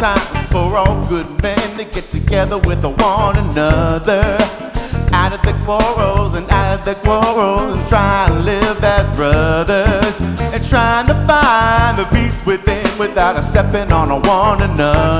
time for all good men to get together with one another. Out of the quarrels and out of the quarrels, and try and live as brothers, and trying to find the peace within without stepping on one another.